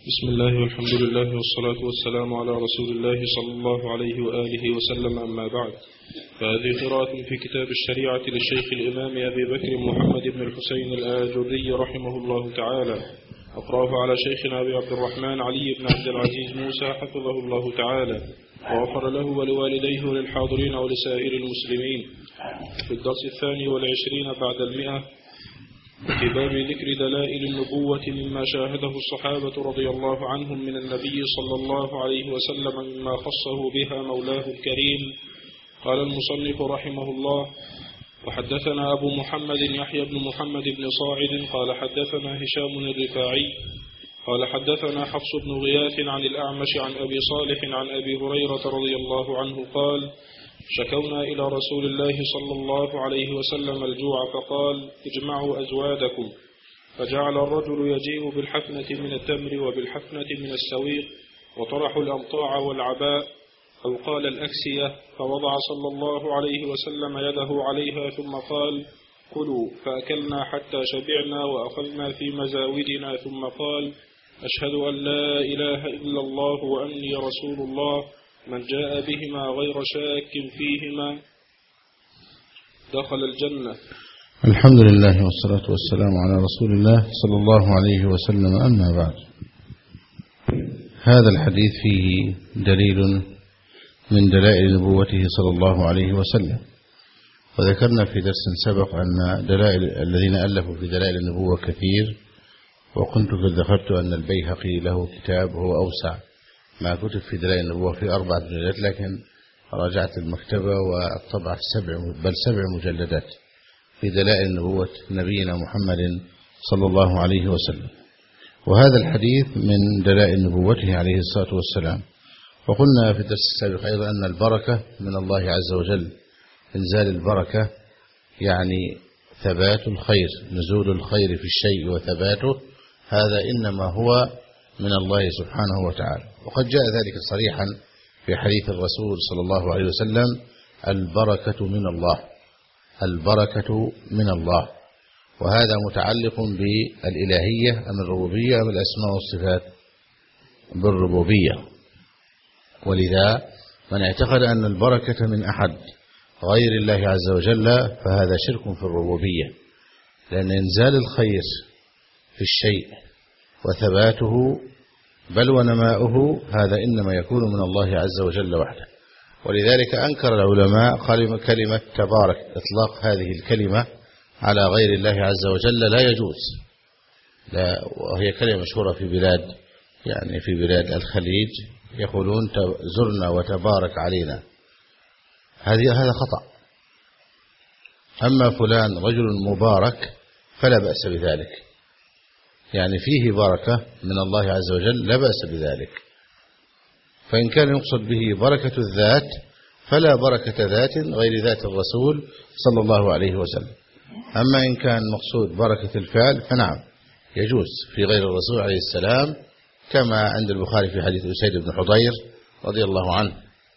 بسم الله والحمد لله والصلاة والسلام على رسول الله صلى الله عليه وآله وسلم، أما بعد، فهذه قراءة في كتاب الشريعة للشيخ الإمام أبي بكر محمد بن الحسين الآجري رحمه الله تعالى. أقرأه على شيخنا أبي عبد الرحمن علي بن عبد العزيز موسى حفظه الله تعالى وغفر له ولوالديه وللحاضرين ولسائر المسلمين. في الدرس 22 بعد 100 في باب ذكر دلائل النبوة مما شاهده الصحابة رضي الله عنهم من النبي صلى الله عليه وسلم مما خصه بها مولاه الكريم. قال المصنف رحمه الله: وحدثنا أبو محمد يحيى بن محمد بن صاعد قال حدثنا هشام الرفاعي قال حدثنا حفص بن غياث عن الأعمش عن أبي صالح عن أبي هريرة رضي الله عنه قال: شكونا إلى رسول الله صلى الله عليه وسلم الجوع فقال: اجمعوا أزوادكم. فجعل الرجل يجيء بالحفنة من التمر وبالحفنة من السويق، وطرحوا الأمطاع والعباء أو قال الأكسية، فوضع صلى الله عليه وسلم يده عليها ثم قال: كلوا. فأكلنا حتى شبعنا وأخذنا في مزاودنا، ثم قال: أشهد أن لا إله إلا الله وأني رسول الله، من جاء بهما غير شاك فيهما دخل الجنة. الحمد لله والصلاة والسلام على رسول الله صلى الله عليه وسلم، أما بعد. هذا الحديث فيه دليل من دلائل نبوته صلى الله عليه وسلم، وذكرنا في درس سبق أن دلائل الذين ألفوا في دلائل النبوة كثير، وكنت قد ذكرت أن البيهقي له كتاب هو أوسع ما كتب في دلائل النبوة في 4 مجلدات، لكن راجعت المكتبة والطبعة 7 مجلدات في دلائل نبوة نبينا محمد صلى الله عليه وسلم. وهذا الحديث من دلائل نبوته عليه الصلاة والسلام. وقلنا في الدرس السابق أيضا أن البركة من الله عز وجل، إنزال البركة يعني ثبات الخير، نزول الخير في الشيء وثباته، هذا إنما هو من الله سبحانه وتعالى. وقد جاء ذلك صريحا في حديث الرسول صلى الله عليه وسلم: البركة من الله، البركة من الله. وهذا متعلق بالإلهية أم الربوبية أم الأسماء والصفات؟ بالربوبية. ولذا من اعتقد أن البركة من أحد غير الله عز وجل فهذا شرك في الربوبية، لأن إنزال الخير في الشيء وثباته بل ونماؤه هذا إنما يكون من الله عز وجل وحده. ولذلك أنكر العلماء كلمة تبارك، إطلاق هذه الكلمة على غير الله عز وجل لا يجوز، لا، وهي كلمة مشهورة في بلاد، يعني في بلاد الخليج يقولون زرنا وتبارك علينا، هذا خطأ. أما فلان رجل مبارك فلا بأس بذلك، يعني فيه بركة من الله عز وجل لا بأس بذلك. فإن كان يقصد به بركة الذات فلا بركة ذات غير ذات الرسول صلى الله عليه وسلم. أما إن كان مقصود بركة الفعل فنعم يجوز في غير الرسول عليه السلام، كما عند البخاري في حديث أسيد بن حضير رضي الله عنه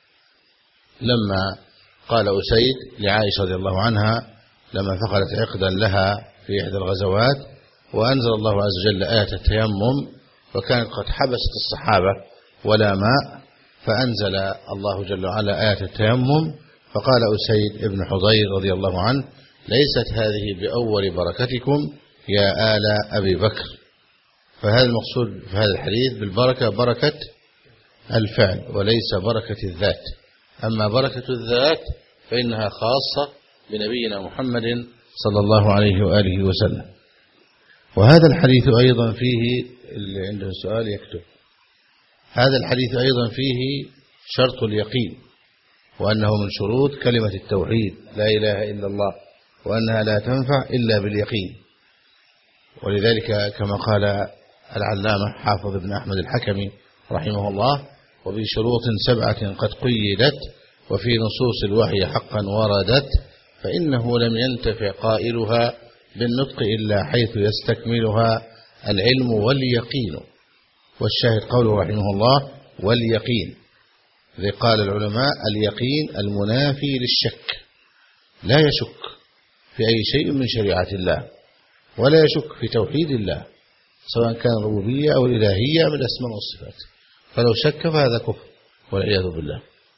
لما قال أسيد لعائشة رضي الله عنها لما فقدت عقدا لها في إحدى الغزوات، وأنزل الله عز وجل آية التيمم، وكانت قد حبست الصحابة ولا ماء، فأنزل الله جل وعلا آية التيمم، فقال أسيد بن حضير رضي الله عنه: ليست هذه بأول بركتكم يا آل أبي بكر. فهذا المقصود في هذا الحديث بالبركة بركة الفعل وليس بركة الذات. أما بركة الذات فإنها خاصة بنبينا محمد صلى الله عليه وآله وسلم. وهذا الحديث أيضا فيه، اللي عنده سؤال يكتب، هذا الحديث أيضا فيه شرط اليقين، وأنه من شروط كلمة التوحيد لا إله إلا الله، وأنها لا تنفع إلا باليقين. ولذلك كما قال العلامة حافظ بن أحمد الحكمي رحمه الله: وبشروط 7 قد قيدت، وفي نصوص الوحي حقا وردت، فإنه لم ينتفع قائلها بالنطق إلا حيث يستكملها العلم واليقين. والشاهد قوله رحمه الله: واليقين. ذي قال العلماء: اليقين المنافي للشك، لا يشك في أي شيء من شريعة الله، ولا يشك في توحيد الله سواء كان الربوبية أو الإلهية من الأسماء والصفات، فلو شك فهذا كفر والعياذ بالله.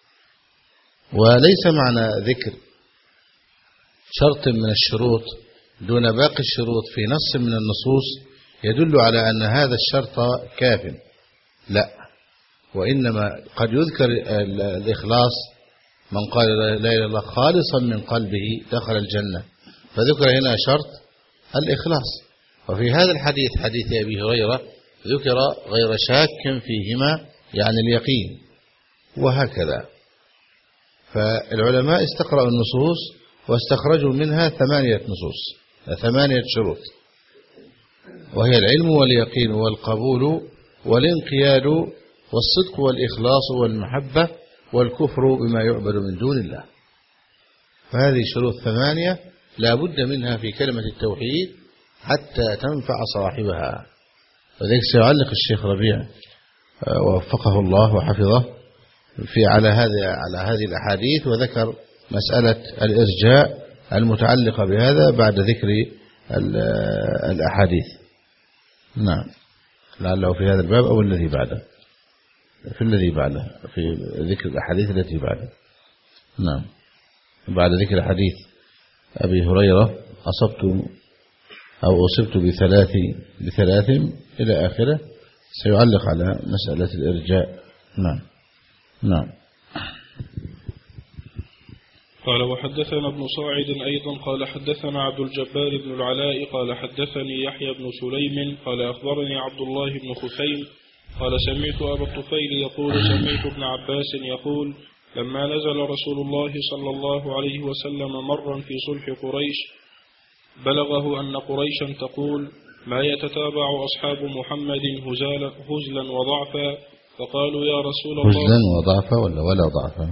وليس معنى ذكر شرط من الشروط دون باقي الشروط في نص من النصوص يدل على أن هذا الشرط كاف، لا، وإنما قد يذكر الإخلاص، من قال لا إله إلا الله خالصا من قلبه دخل الجنة، فذكر هنا شرط الإخلاص. وفي هذا الحديث حديث أبي هريرة ذكر غير شاك فيهما يعني اليقين، وهكذا. فالعلماء استقرأوا النصوص واستخرجوا منها 8 نصوص، 8 شروط، وهي العلم واليقين والقبول والانقياد والصدق والإخلاص والمحبة والكفر بما يعبد من دون الله. فهذه شروط 8 لا بد منها في كلمة التوحيد حتى تنفع صاحبها. وذلك سيعلق الشيخ ربيع ووفقه الله وحفظه على هذه الأحاديث، وذكر مسألة الإرجاء المتعلقة بهذا بعد ذكر الأحاديث. نعم، لعله في هذا الباب أو الذي بعده، في ذكر الأحاديث التي بعده. نعم، بعد ذكر حديث أبي هريرة أصبت بثلاث إلى آخره، سيعلق على مسألة الإرجاء. نعم. قال وحدثنا ابن صاعد أيضا قال حدثنا عبد الجبار بن العلاء قال حدثني يحيى بن سليم قال أخبرني عبد الله بن خثيم قال سمعت أبا الطفيل يقول سمعت ابن عباس يقول لما نزل رسول الله صلى الله عليه وسلم مرا في صلح قريش بلغه أن قريشا تقول ما يتتابع أصحاب محمد هزلا وضعفا، فقالوا يا رسول الله هزلا وضعفا ولا ضعفا؟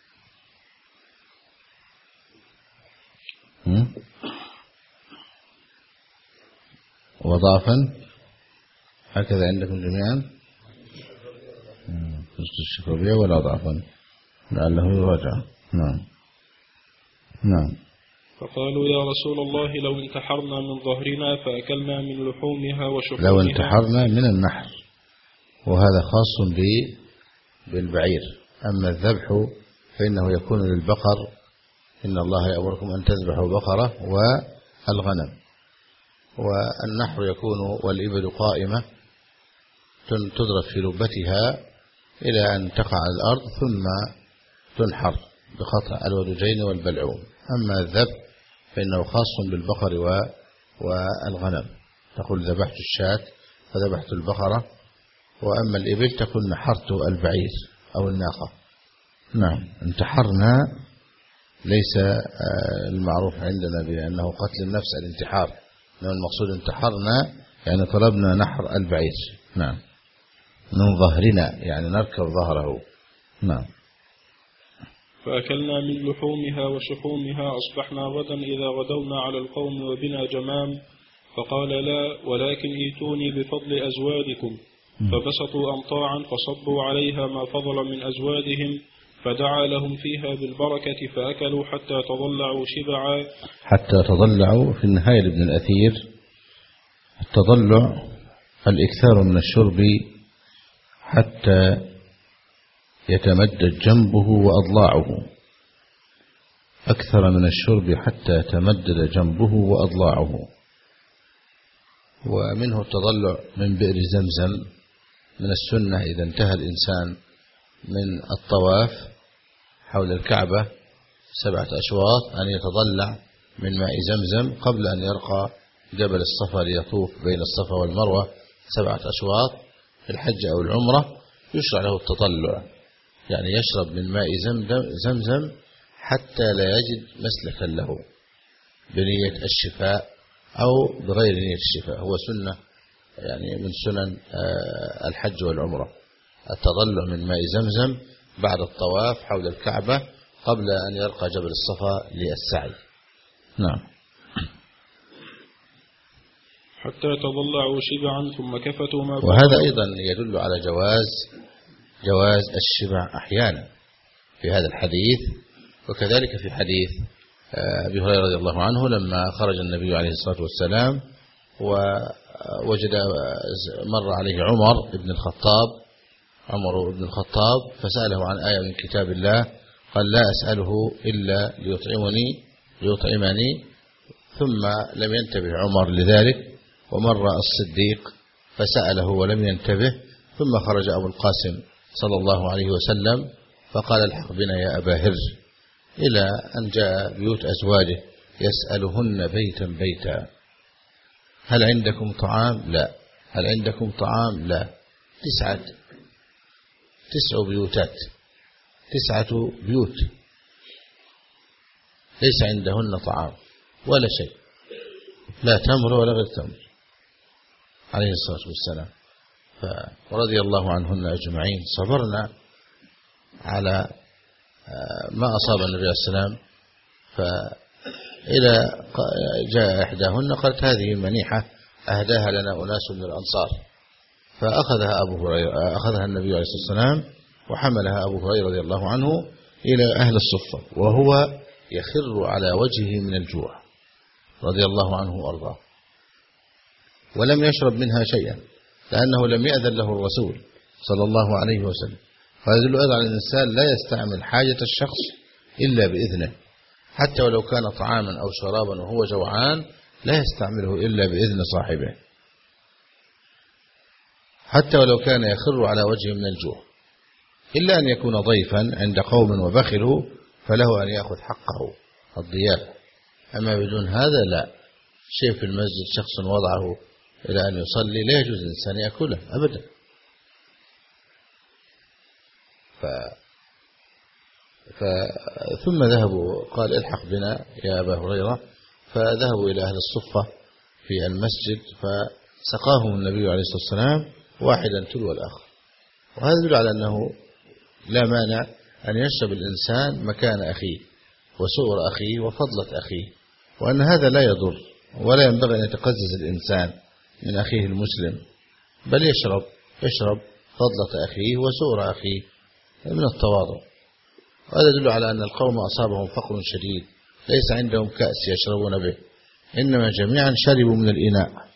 وضعفا هكذا عندكم جميعا؟ قلت الشيخ ربيع ولا ضعفا لعله يراجع. نعم. فقالوا يا رسول الله لو انتحرنا من ظهرنا فأكلنا من لحومها وشحومها. لو انتحرنا من النحر، وهذا خاص بالبعير. أما الذبح فإنه يكون للبقر، إن الله يأمركم أن تذبحوا بقرة والغنم، والنحر يكون والإبل قائمة تضرب في لبتها إلى أن تقع على الأرض ثم تنحر بقطع الودجين والبلعوم. أما الذبح فإنه خاص بالبقر والغنم، تقول ذبحت الشاة فذبحت البقرة، وأما الإبل تقول نحرت البعير أو الناقة. نعم، انتحرنا ليس المعروف عندنا بأنه قتل النفس الانتحار، إنما المقصود انتحرنا يعني طلبنا نحر البعير. نعم، من ظهرنا يعني نركب ظهره. نعم. فأكلنا من لحومها وشحومها أصبحنا غدا إذا غدونا على القوم وبنا جمام، فقال لا ولكن ائتوني بفضل أزوادكم، فبسطوا أمطاعا فصبوا عليها ما فضل من أزوادهم، فدعا لهم فيها بالبركة فأكلوا حتى تضلعوا شبعا. حتى تضلعوا في النهاية لابن الأثير، التضلع الإكثار من الشرب حتى يتمدد جنبه وأضلاعه، أكثر من الشرب حتى يتمدد جنبه وأضلاعه. ومنه التضلع من بئر زمزم. من السنة إذا انتهى الإنسان من الطواف حول الكعبة 7 أشواط أن يتضلع من ماء زمزم قبل أن يرقى جبل الصفا ليطوف بين الصفا والمروة 7 أشواط في الحج أو العمرة. يشرع له التطلع، يعني يشرب من ماء زمزم حتى لا يجد مسلكا له بنية الشفاء أو بغير نية الشفاء. هو سنة يعني من سنن الحج والعمرة التضلع من ماء زمزم بعد الطواف حول الكعبة قبل أن يرقى جبل الصفا للسعي. نعم. حتى تضلعوا شبعا ثم كفتوا ما. وهذا أيضا يدل على جواز الشبع أحيانا في هذا الحديث، وكذلك في حديث أبي هريرة رضي الله عنه لما خرج النبي عليه الصلاة والسلام ووجد مر عليه عمر بن الخطاب فسأله عن آية من كتاب الله، قال لا أسأله إلا ليطعمني، ثم لم ينتبه عمر لذلك، ومر الصديق فسأله ولم ينتبه، ثم خرج أبو القاسم صلى الله عليه وسلم فقال الحق بنا يا أبا هر، إلى أن جاء بيوت أزواجه يسألهن بيتا بيتا: هل عندكم طعام؟ لا. هل عندكم طعام؟ لا. 9 بيوتات، 9 بيوت ليس عندهن طعام ولا شيء، لا تمر ولا غير تمر عليه الصلاة والسلام. فرضي الله عنهن أجمعين، صبرنا على ما أصاب النبي عليه السلام. فإذا جاء إحداهن قالت هذه منيحة أهداها لنا أناس من الأنصار، أخذها النبي عليه الصلاة والسلام وحملها أبو هريرة رضي الله عنه إلى أهل الصفة وهو يخر على وجهه من الجوع رضي الله عنه وأرضاه، ولم يشرب منها شيئا لأنه لم يأذن له الرسول صلى الله عليه وسلم. هذا يدل أيضا على أن الإنسان لا يستعمل حاجة الشخص إلا بإذنه، حتى ولو كان طعاما أو شرابا وهو جوعان لا يستعمله إلا بإذن صاحبه، حتى ولو كان يخر على وجهه من الجوع، إلا أن يكون ضيفا عند قوم وبخلوا فله أن يأخذ حقه الضيافة، أما بدون هذا لا. شيء في المسجد شخص وضعه إلى أن يصلي لا يجوز الإنسان يأكله أبدا. ثم ذهبوا، قال الحق بنا يا أبا هريرة، فذهبوا إلى أهل الصفة في المسجد فسقاهم النبي عليه الصلاة والسلام واحدا تلو الآخر. وهذا يدل على أنه لا مانع أن يشرب الإنسان مكان أخيه وسؤر أخيه وفضلة أخيه، وأن هذا لا يضر ولا ينبغي أن يتقزز الإنسان من أخيه المسلم، بل يشرب فضلة أخيه وسؤر أخيه من التواضع. وهذا يدل على أن القوم أصابهم فقر شديد، ليس عندهم كأس يشربون به، إنما جميعا شربوا من الإناء،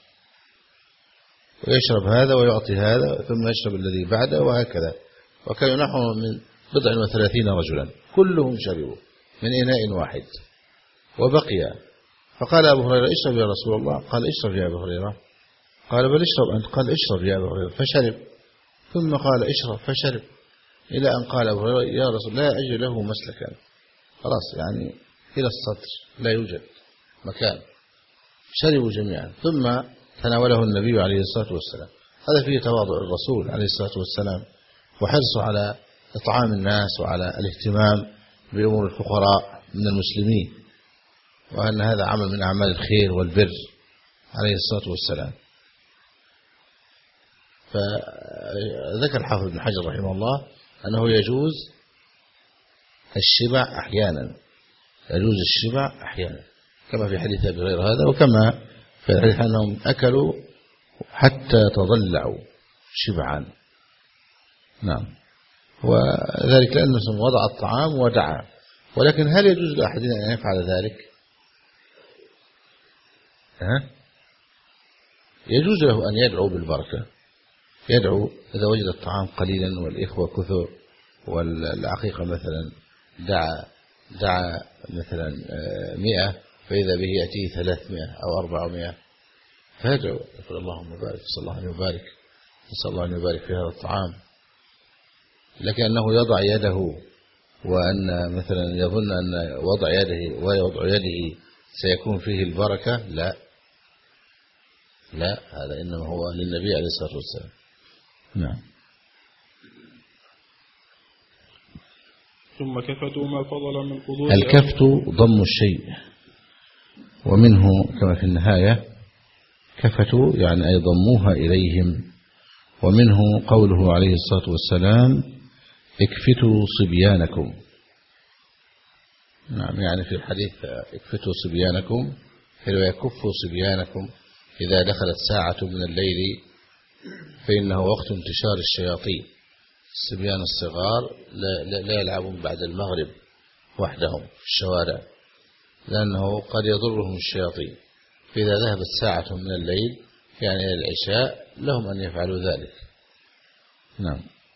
ويشرب هذا ويعطي هذا ثم يشرب الذي بعده وهكذا. وكانوا نحو من 30 رجلا كلهم شربوا من إناء واحد وبقي. فقال أبو هريرة اشرب يا رسول الله، قال اشرب يا أبو هريرة، قال بل اشرب أنت، قال اشرب يا أبو هريرة، فشرب، ثم قال اشرب فشرب، إلى أن قال أبو هريرة يا رسول لا أجد له مسلكا، خلاص يعني إلى السطر لا يوجد مكان. شربوا جميعا، ثم تناوله النبي عليه الصلاة والسلام. هذا فيه تواضع الرسول عليه الصلاة والسلام وحرصه على إطعام الناس وعلى الاهتمام بأمور الفقراء من المسلمين، وأن هذا عمل من أعمال الخير والبر عليه الصلاة والسلام. فذكر الحافظ بن حجر رحمه الله أنه يجوز الشبع أحيانا، يجوز الشبع أحيانا، كما في حديث أبي هريرة هذا، وكما في الحديث أنهم أكلوا حتى تضلعوا شبعا. نعم، وذلك لأنه وضع الطعام ودعا. ولكن هل يجوز لأحدنا أن يفعل ذلك؟ يجوز له أن يدعو بالبركة، يدعو إذا وجد الطعام قليلا والإخوة كثر والعقيقة مثلا دعا مثلا 100 فإذا به يأتيه 300 أو 400 فيدعو يقول اللهم بارك، صلى الله عليه وبارك، نسأل الله أن يبارك في هذا الطعام. لكن أنه يضع يده وأن مثلا يظن أن وضع يده سيكون فيه البركة، لا، هذا إنما هو للنبي عليه الصلاة والسلام. نعم. ثم كفتوا ما فضل من قدور. الكفت ضم الشيء، ومنه كما في النهاية كفتوا يعني أي ضموها إليهم، ومنه قوله عليه الصلاة والسلام اكفتوا صبيانكم. نعم، يعني في الحديث اكفتوا صبيانكم، يكفوا صبيانكم إذا دخلت ساعة من الليل فإنه وقت انتشار الشياطين. الصبيان الصغار لا يلعبون بعد المغرب وحدهم في الشوارع لأنه قد يضرهم الشياطين، فإذا ذهبت ساعة من الليل يعني العشاء لهم أن يفعلوا ذلك. نعم.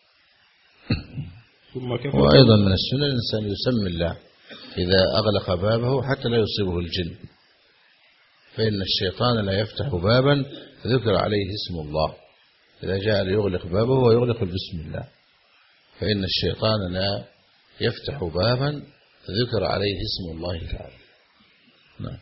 وأيضا من السنة الإنسان يسمي الله إذا أغلق بابه حتى لا يصيبه الجن، فإن الشيطان لا يفتح بابا ذكر عليه اسم الله، إذا جاء ليغلق بابه ويغلق بسم الله، فإن الشيطان لا يفتح بابا ذكر عليه اسم الله تعالى. نعم.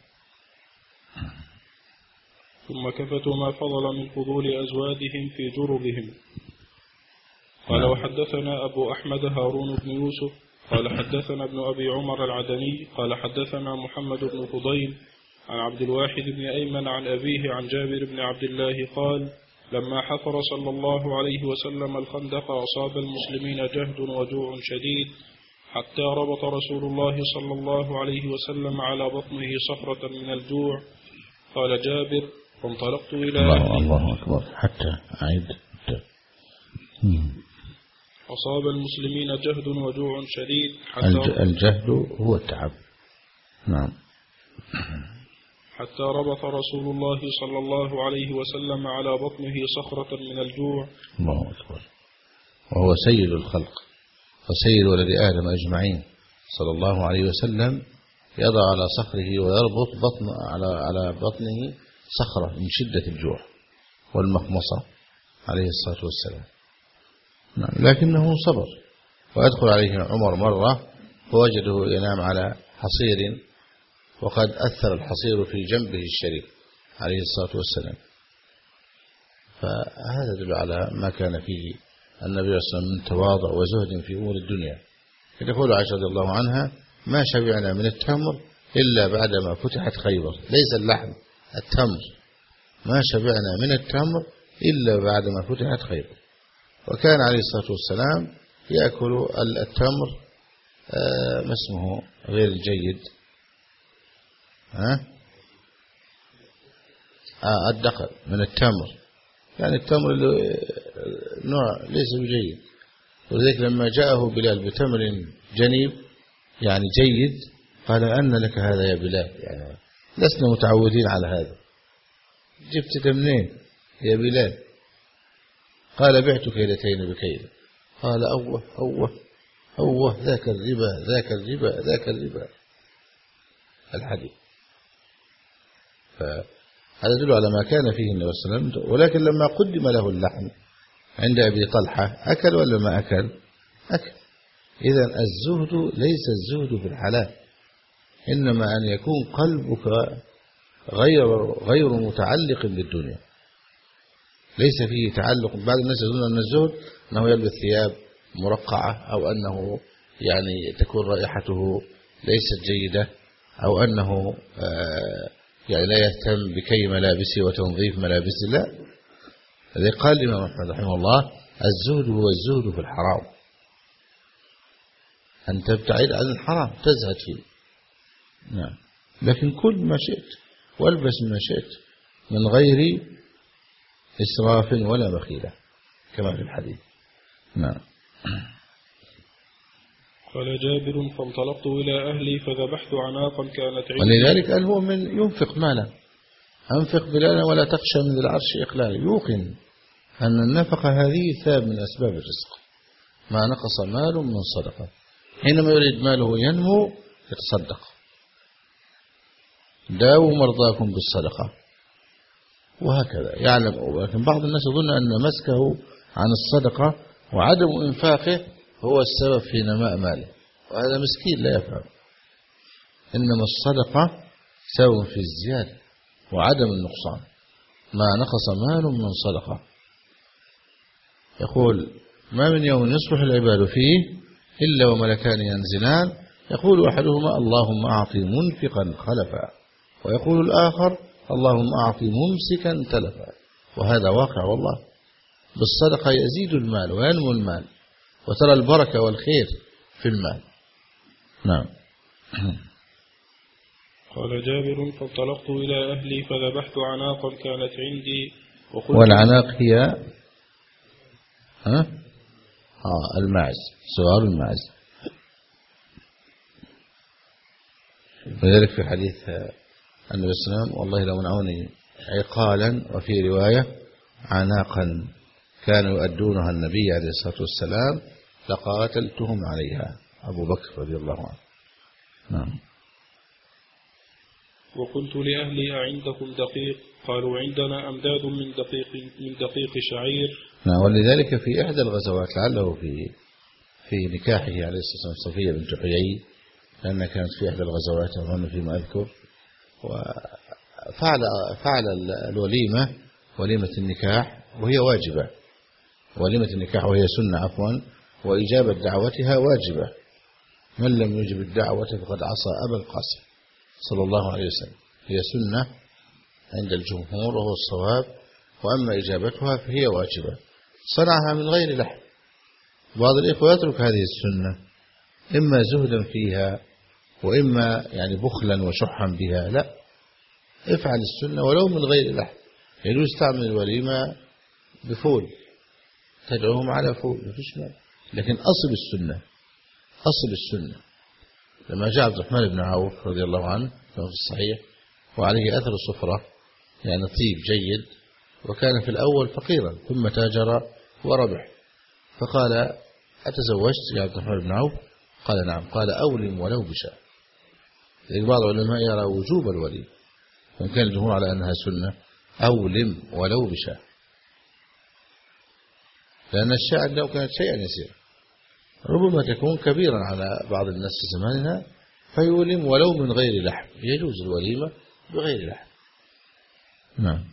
ثم كفتوا ما فضل من فضول أزواجهم في جربهم. قال وحدثنا أبو أحمد هارون بن يوسف قال حدثنا ابن أبي عمر العدني قال حدثنا محمد بن فضيل عن عبد الواحد بن أيمن عن أبيه عن جابر بن عبد الله قال لما حفر صلى الله عليه وسلم الخندق أصاب المسلمين جهد وجوع شديد حتى ربط رسول الله صلى الله عليه وسلم على بطنه صخرة من الجوع. قال جابر فانطلقت إلى الله أكبر حتى أعيد. أصاب المسلمين جهد وجوع شديد حتى الجهد هو التعب. نعم. حتى ربط رسول الله صلى الله عليه وسلم على بطنه صخرة من الجوع. الله أكبر. وهو سيد الخلق وسيد ولد آدم أجمعين صلى الله عليه وسلم، يضع على صخره ويربط على بطنه صخرة من شدة الجوع والمخمصة عليه الصلاة والسلام. نعم. لكنه صبر. وأدخل عليه عمر مرة فوجده ينام على حصير وقد أثر الحصير في جنبه الشريف عليه الصلاة والسلام، فهذا يدل على ما كان فيه النبي صلى الله عليه وسلم من تواضع وزهد في أمور الدنيا. يقول عائشة رضي الله عنها ما شبعنا من التمر إلا بعدما فتحت خيبر، ليس اللحم، التمر، ما شبعنا من التمر إلا بعدما فتحت خيبر. وكان عليه الصلاة والسلام يأكل التمر ما اسمه غير الجيد، الدقل من التمر، يعني التمر نوع ليس بجيد. ولذلك لما جاءه بلال بتمر جنيب يعني جيد قال أن لك هذا يا بلال، يعني لسنا متعودين على هذا، جبت منين يا بلال؟ قال بعت كيلتين بكيل. قال أوه ذاك الربا الحديث. فهذا يدل على ما كان فيه النبي صلى الله عليه وسلم. ولكن لما قدم له اللحم عند أبي طلحة أكل ولا ما أكل؟ أكل. إذن الزهد ليس الزهد في الحلال، إنما أن يكون قلبك غير متعلق بالدنيا، ليس فيه تعلق. بعض الناس يظن أن الزهد أنه يلبس ثياب مرقعة، أو أنه يعني تكون رائحته ليست جيدة، أو أنه يعني لا يهتم بكي ملابسه وتنظيف ملابسه. لا، الذي قال الإمام أحمد رحمه الله الزهد هو الزهد في الحرام، أن تبتعد عن الحرام تزهد فيه. نعم. لكن كل ما شئت والبس ما شئت من غير إسراف ولا بخيلة كما في الحديث. نعم. قال جابر فانطلقت إلى أهلي فذبحت عناقا كانت عندي. ولذلك قال هو من ينفق مالا، أنفق بلالا ولا تخشى من العرش إقلالا، يوقن أن النفقة هذه ثاب من أسباب الرزق، ما نقص مال من صدقة، حينما يريد ماله ينمو يتصدق. داووا مرضاكم بالصدقة، وهكذا يعلم. ولكن بعض الناس يظن أن مسكه عن الصدقة وعدم إنفاقه هو السبب في نماء ماله، وهذا مسكين لا يفهم. إنما الصدقة سبب في الزيادة وعدم النقصان، ما نقص مال من صدقة. يقول ما من يوم يصبح العباد فيه إلا وملكان ينزلان، يقول أحدهما اللهم أعطي منفقا خلفا، ويقول الآخر اللهم أعطي ممسكا تلفا. وهذا واقع والله، بالصدقة يزيد المال وينمو المال، وترى البركة والخير في المال. نعم. قال جابر فانطلقت إلى أهلي فذبحت عناقا كانت عندي. والعناق هي الماعز، صغار الماعز. ولذلك في حديث النبي صلى الله عليه وسلم والله لو منعوني عقالا، وفي رواية عناقا كانوا يؤدونها النبي عليه الصلاة والسلام لقاتلتهم عليها، أبو بكر رضي الله عنه. نعم. وقلت لأهلي أعندكم دقيق؟ قالوا عندنا أمداد من دقيق شعير. نعم. ولذلك في إحدى الغزوات لعله في نكاحه عليه الصلاة والسلام صفية بنت حيي، لأنها كانت في إحدى الغزوات أظن فيما أذكر، وفعل الوليمة، وليمة النكاح، وهي واجبة، وليمة النكاح وهي سنة عفوا، وإجابة دعوتها واجبة. من لم يجب الدعوة فقد عصى أبا القاسم صلى الله عليه وسلم. هي سنة عند الجمهور وهو الصواب، وأما إجابتها فهي واجبة. صنعها من غير لحم. بعض الإخوة يترك هذه السنة إما زهدا فيها وإما يعني بخلا وشحا بها. لا، افعل السنة ولو من غير لحم. يجوز تعمل الوليمة بفول، تدعوهم على فول، مفيش مانع، لكن أصل السنة، أصل السنة. لما جاء عبد الرحمن بن عوف رضي الله عنه في الصحيح وعليه أثر الصفرة، يعني طيب جيد، وكان في الأول فقيرا ثم تاجر وربح، فقال أتزوجت يا عبد الرحمن بن عوف؟ قال نعم. قال أولم ولو بشاء. بعض العلماء يرى وجوب الوليمة، وإن كان الجمهور على أنها سنة. أولم ولو بشاء، لأن الشاة لو كانت شيئا يسيرا ربما تكون كبيرا على بعض الناس في زماننا، فيولم ولو من غير لحم. يجوز الوليمة بغير لحم. نعم.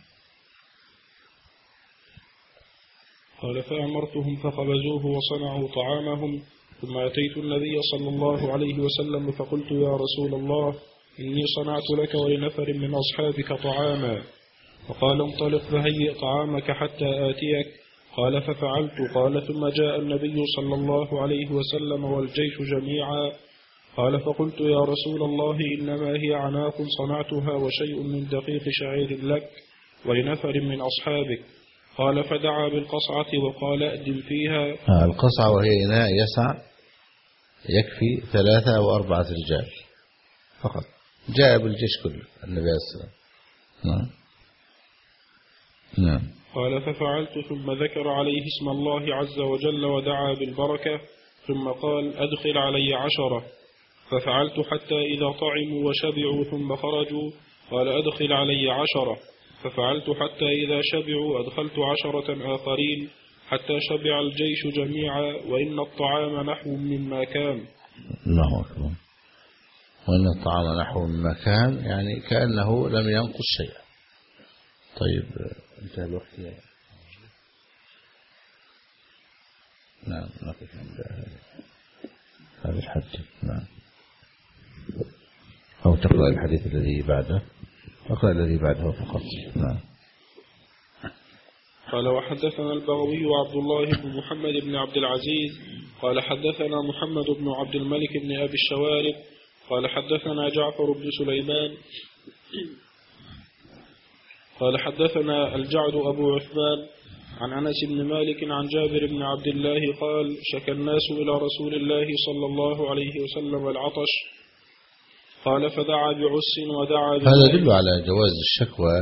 قال فأمرتهم فخبزوه وصنعوا طعامهم، ثم أتيت النبي صلى الله عليه وسلم فقلت يا رسول الله إني صنعت لك ولنفر من أصحابك طعاما. فقال انطلق فهيئ طعامك حتى آتيك. قال ففعلت. قال ثم جاء النبي صلى الله عليه وسلم والجيش جميعا. قال فقلت يا رسول الله إنما هي عناق صنعتها وشيء من دقيق شعير لك ولنفر من أصحابك. قال فدعا بالقصعة وقال أدم فيها. القصعة وهي إناء يسع يكفي 3 أو 4 رجال فقط. جاء بالجيش كله النبي عليه الصلاة والسلام. نعم. نعم. قال ففعلت. ثم ذكر عليه اسم الله عز وجل ودعا بالبركة، ثم قال أدخل علي 10. ففعلت حتى إذا طعموا وشبعوا ثم خرجوا قال أدخل علي 10. ففعلت حتى إذا شبعوا أدخلت 10 آخرين حتى شبع الجيش جميعا، وإن الطعام نحو مما كان. الله أكبر. وإن الطعام نحو مما كان، يعني كأنه لم ينقص شيئا. طيب انتهى الوقت يا نعم. نقف عند هذا الحد. نعم. أو تقرأ الحديث الذي بعده. اقرأ الذي بعده فقط. نعم. قال وحدثنا البغوي وعبد الله بن محمد بن عبد العزيز قال حدثنا محمد بن عبد الملك بن أبي الشوارب قال حدثنا جعفر بن سليمان قال حدثنا الجعد أبو عثمان عن أنس بن مالك عن جابر بن عبد الله قال شكى الناس إلى رسول الله صلى الله عليه وسلم العطش، قال فدعا بعس ودعا هذا يدل على جواز الشكوى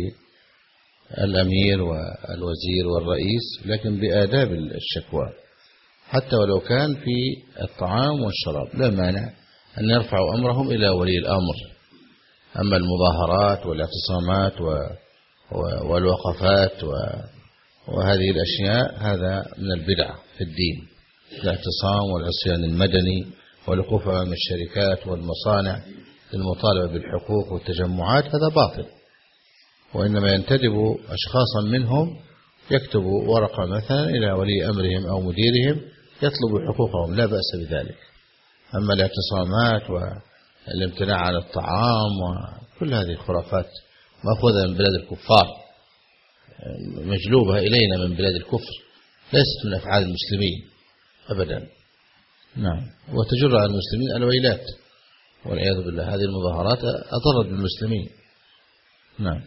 للأمير والوزير والرئيس، لكن بآداب الشكوى، حتى ولو كان في الطعام والشراب لا مانع أن يرفعوا أمرهم إلى ولي الأمر. أما المظاهرات والاعتصامات والوقفات وهذه الأشياء هذا من البدع في الدين. الاعتصام والعصيان المدني والوقوف أمام الشركات والمصانع للمطالبة بالحقوق والتجمعات هذا باطل، وإنما ينتدب أشخاصا منهم يكتبوا ورقة مثلا إلى ولي أمرهم أو مديرهم يطلبوا حقوقهم، لا بأس بذلك. أما الاعتصامات والامتناع عن الطعام وكل هذه الخرافات مأخوذة من بلاد الكفار، مجلوبة إلينا من بلاد الكفر، ليست من أفعال المسلمين أبدا. نعم. وتجر على المسلمين الويلات والعياذ بالله. هذه المظاهرات أضرت بالمسلمين. نعم.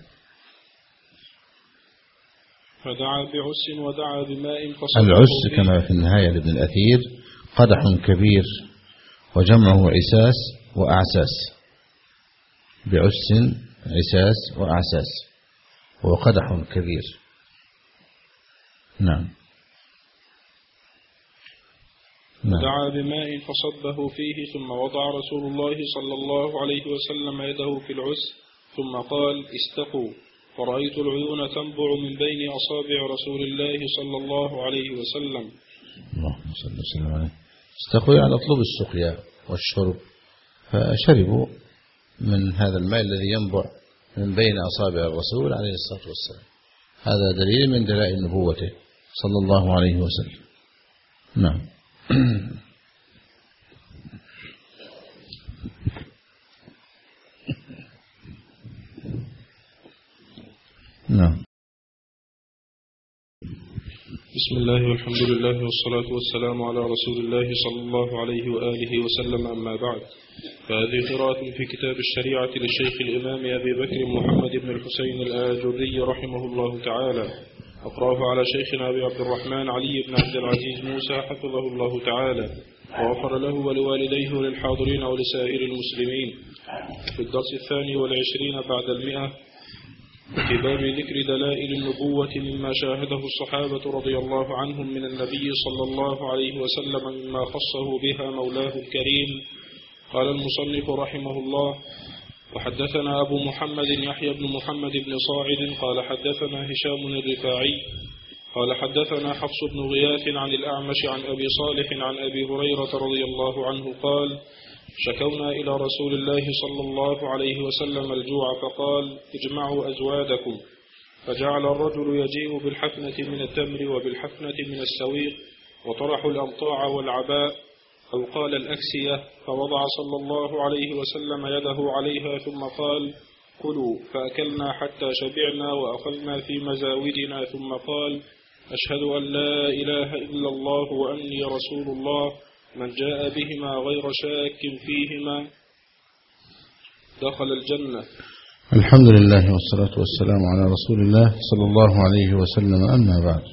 فدعا بعس ودعا بماء. العس كما في النهاية لابن الأثير قدح كبير وجمعه عساس وأعساس، بعس عساس وأعساس. هو قدح كبير. نعم. دعا بماء فصبه فيه، ثم وضع رسول الله صلى الله عليه وسلم يده في العس، ثم قال: استقوا. فرأيت العيون تنبع من بين أصابع رسول الله صلى الله عليه وسلم. اللهم صل وسلم عليه. استقوا على طلب السقيا والشرب، فشربوا من هذا الماء الذي ينبع من بين أصابع الرسول عليه الصلاة والسلام. هذا دليل من دلائل نبوته صلى الله عليه وسلم. نعم. نعم. بسم الله والحمد لله والصلاة والسلام على رسول الله صلى الله عليه وآله وسلم، أما بعد، فهذه قراءة في كتاب الشريعة للشيخ الإمام أبي بكر محمد بن الحسين الآجري رحمه الله تعالى، أقرأه على شيخنا أبي عبد الرحمن علي بن عبد العزيز موسى حفظه الله تعالى، وغفر له ولوالديه وللحاضرين ولسائر المسلمين. في الدرس 22 بعد 100 في باب ذكر دلائل النبوة مما شاهده الصحابة رضي الله عنهم من النبي صلى الله عليه وسلم مما خصه بها مولاه الكريم. قال المصنف رحمه الله: وحدثنا أبو محمد يحيى بن محمد بن صاعد قال حدثنا هشام الرفاعي قال حدثنا حفص بن غياث عن الأعمش عن أبي صالح عن أبي هريرة رضي الله عنه قال: شكونا إلى رسول الله صلى الله عليه وسلم الجوع، فقال: اجمعوا أزوادكم. فجعل الرجل يجيء بالحفنة من التمر وبالحفنة من السويق، وطرحوا الأمطاع والعباء، أو قال الأكسية، فوضع صلى الله عليه وسلم يده عليها ثم قال: كلوا. فأكلنا حتى شبعنا وأخذنا في مزاودنا، ثم قال: أشهد أن لا إله إلا الله وأني رسول الله، من جاء بهما غير شاك فيهما دخل الجنة. الحمد لله والصلاة والسلام على رسول الله صلى الله عليه وسلم، أما بعد.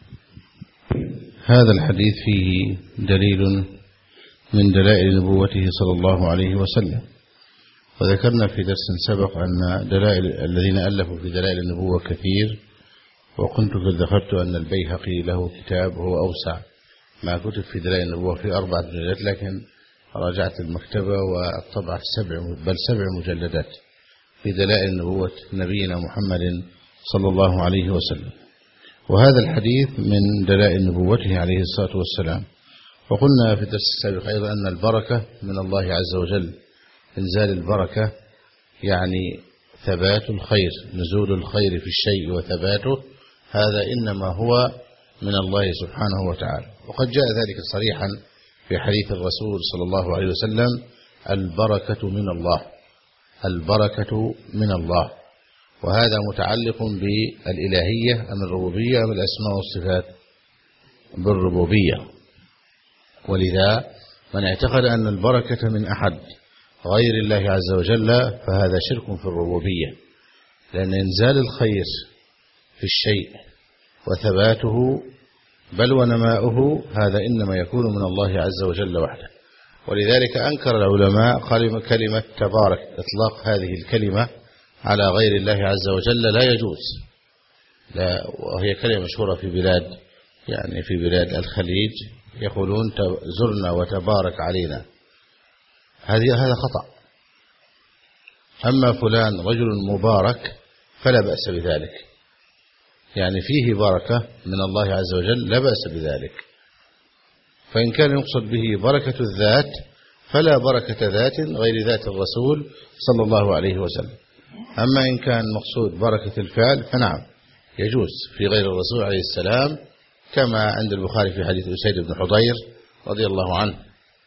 هذا الحديث فيه دليل من دلائل نبوته صلى الله عليه وسلم، وذكرنا في درس سبق أن دلائل الذين ألفوا في دلائل النبوة كثير، وكنت قد ذكرت أن البيهقي له كتاب هو أوسع ما كتب في دلائل النبوة في 4 مجلدات، لكن راجعت المكتبة والطبعة 7 مجلدات في دلائل نبوة نبينا محمد صلى الله عليه وسلم. وهذا الحديث من دلائل نبوته عليه الصلاة والسلام. وقلنا في الدرس السابق أيضا أن البركة من الله عز وجل، إنزال البركة يعني ثبات الخير، نزول الخير في الشيء وثباته، هذا إنما هو من الله سبحانه وتعالى. وقد جاء ذلك صريحا في حديث الرسول صلى الله عليه وسلم: البركة من الله، البركة من الله. وهذا متعلق بالإلهية أم الربوبية أم الأسماء والصفات؟ بالربوبية. ولذا من اعتقد أن البركة من أحد غير الله عز وجل فهذا شرك في الربوبية، لأن إنزال الخير في الشيء وثباته بل ونماؤه هذا إنما يكون من الله عز وجل وحده. ولذلك أنكر العلماء كلمة تبارك، إطلاق هذه الكلمة على غير الله عز وجل لا يجوز، لا، وهي كلمة مشهورة في بلاد، يعني في بلاد الخليج يقولون زرنا وتبارك علينا، هذا خطأ. أما فلان رجل مبارك فلا بأس بذلك، يعني فيه بركة من الله عز وجل لا بأس بذلك. فإن كان يقصد به بركة الذات فلا بركة ذات غير ذات الرسول صلى الله عليه وسلم. أما إن كان مقصود بركة الفعل فنعم يجوز في غير الرسول عليه السلام، كما عند البخاري في حديث أسيد بن حضير رضي الله عنه،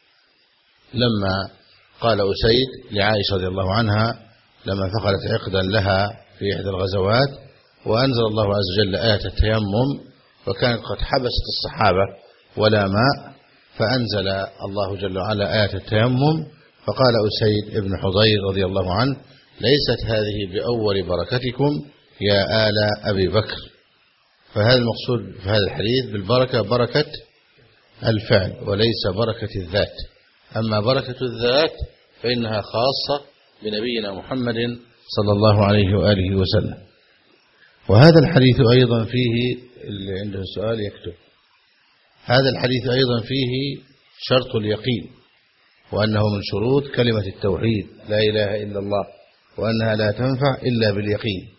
لما قال أسيد لعائشة رضي الله عنها لما فقدت عقدا لها في إحدى الغزوات، وأنزل الله عز وجل آية التيمم، وكانت قد حبست الصحابة ولا ماء، فأنزل الله جل وعلا آية التيمم، فقال أسيد بن حضير رضي الله عنه: ليست هذه بأول بركتكم يا آل أبي بكر. فهذا المقصود في هذا الحديث بالبركة بركة الفعل وليس بركة الذات. أما بركة الذات فإنها خاصة بنبينا محمد صلى الله عليه وآله وسلم. وهذا الحديث أيضا فيه، اللي عنده سؤال يكتب، هذا الحديث أيضا فيه شرط اليقين، وأنه من شروط كلمة التوحيد لا إله إلا الله، وأنها لا تنفع إلا باليقين.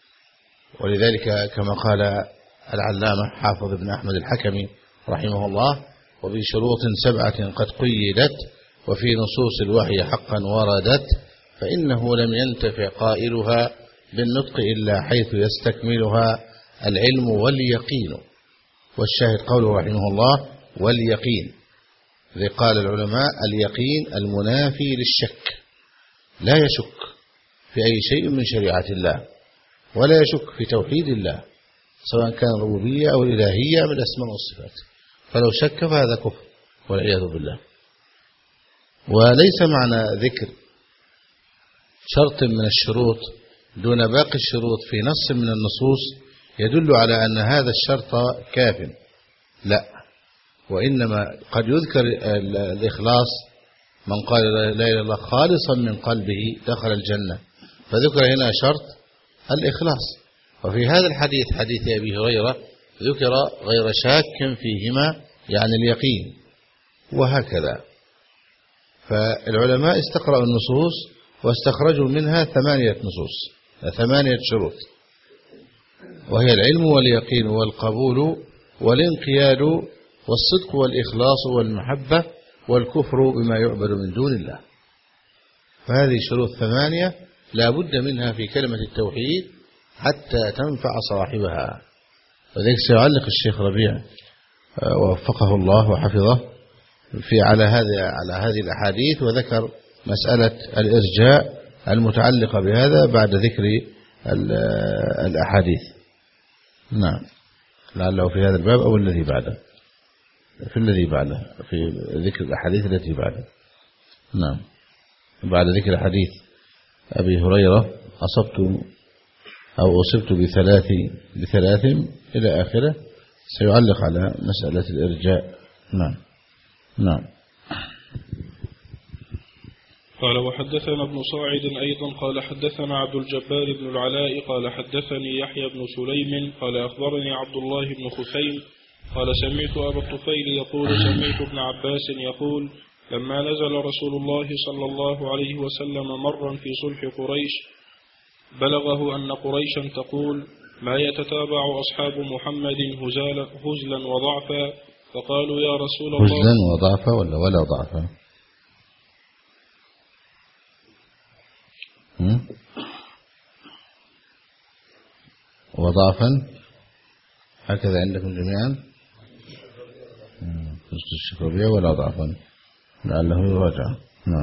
ولذلك كما قال العلامة حافظ بن أحمد الحكمي رحمه الله: وبشروط 7 قد قيدت وفي نصوص الوحي حقا وردت، فإنه لم ينتفع قائلها بالنطق إلا حيث يستكملها العلم واليقين. والشاهد قوله رحمه الله: واليقين. ذي قال العلماء: اليقين المنافي للشك، لا يشك في أي شيء من شريعة الله، ولا يشك في توحيد الله، سواء كان الربوبية أو الإلهية من الأسماء والصفات، فلو شك فهذا كفر والعياذ بالله. وليس معنى ذكر شرط من الشروط دون باقي الشروط في نص من النصوص يدل على أن هذا الشرط كاف، لا، وإنما قد يذكر الإخلاص، من قال لا إله إلا الله خالصا من قلبه دخل الجنة، فذكر هنا شرط الإخلاص. وفي هذا الحديث، حديث أبي هريرة، ذكر غير شاك فيهما، يعني اليقين، وهكذا. فالعلماء استقرأوا النصوص واستخرجوا منها 8 نصوص، 8 شروط، وهي العلم واليقين والقبول والانقياد والصدق والإخلاص والمحبة والكفر بما يعبد من دون الله. فهذه شروط 8 لا بد منها في كلمة التوحيد حتى تنفع صاحبها. وذلك سيعلق الشيخ ربيع ووفقه الله وحفظه على هذه الأحاديث، وذكر مسألة الإرجاء المتعلقة بهذا بعد ذكر الأحاديث. نعم، لعله في هذا الباب أو الذي بعده، في ذكر الأحاديث التي بعده. نعم، بعد ذكر حديث أبي هريرة: أصبت بثلاث إلى آخره، سيعلق على مسألة الإرجاء. نعم. قال: وحدثنا ابن صاعد أيضا قال: حدثنا عبد الجبار بن العلاء قال: حدثني يحيى بن سليم قال: أخبرني عبد الله بن خثيم قال: سمعت أبا الطفيل يقول: سمعت ابن عباس يقول: لما نزل رسول الله صلى الله عليه وسلم مرا في صلح قريش، بلغه أن قريشا تقول: ما يتتابع أصحاب محمد هزلا وضعفا، فقالوا: يا رسول الله. هزلا وضعفا ولا ضعفا؟ وضعفا هكذا عندكم جميعا؟ الشيخ ربيع: ولا ضعفا، لعله يراجع.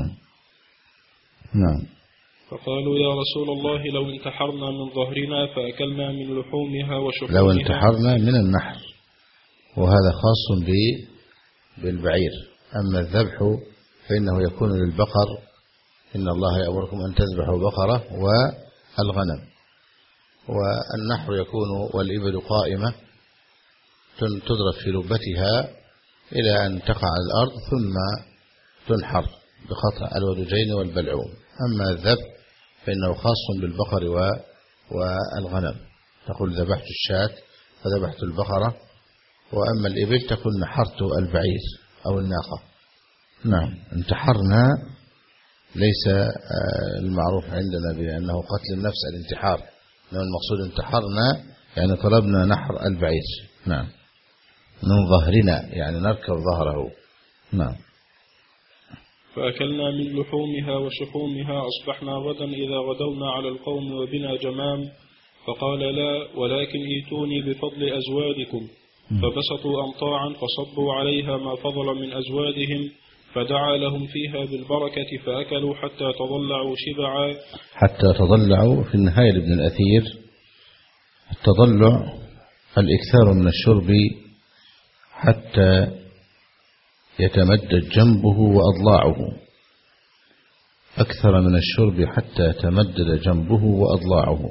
نعم. فقالوا: يا رسول الله، لو انتحرنا من ظهرنا فأكلنا من لحومها وشحومها. لو انتحرنا من النحر، وهذا خاص بالبعير. أما الذبح فإنه يكون للبقر، إن الله يأمركم أن تذبحوا بقرة والغنم. والنحر يكون والإبل قائمة تضرب في لبتها إلى أن تقع على الأرض ثم تنحر بقطع الودجين والبلعوم. أما الذبح فإنه خاص بالبقر والغنم، تقول ذبحت الشاة فذبحت البقرة، وأما الإبل تقول نحرت البعير أو الناقة. نعم، انتحرنا ليس المعروف عندنا بأنه قتل النفس الانتحار، إنما المقصود انتحرنا يعني طلبنا نحر البعير. نعم، من ظهرنا يعني نركب ظهره. نعم. فأكلنا من لحومها وشحومها، أصبحنا غدا إذا غدونا على القوم وبنا جمام، فقال: لا، ولكن ائتوني بفضل أزوادكم. فبسطوا أمطاعا فصبوا عليها ما فضل من أزوادهم، فدعا لهم فيها بالبركة، فأكلوا حتى تضلعوا شبعا. حتى تضلعوا في النهاية لابن الأثير: التضلع الإكثار من الشرب حتى يتمدد جنبه وأضلاعه، أكثر من الشرب حتى يتمدد جنبه وأضلاعه.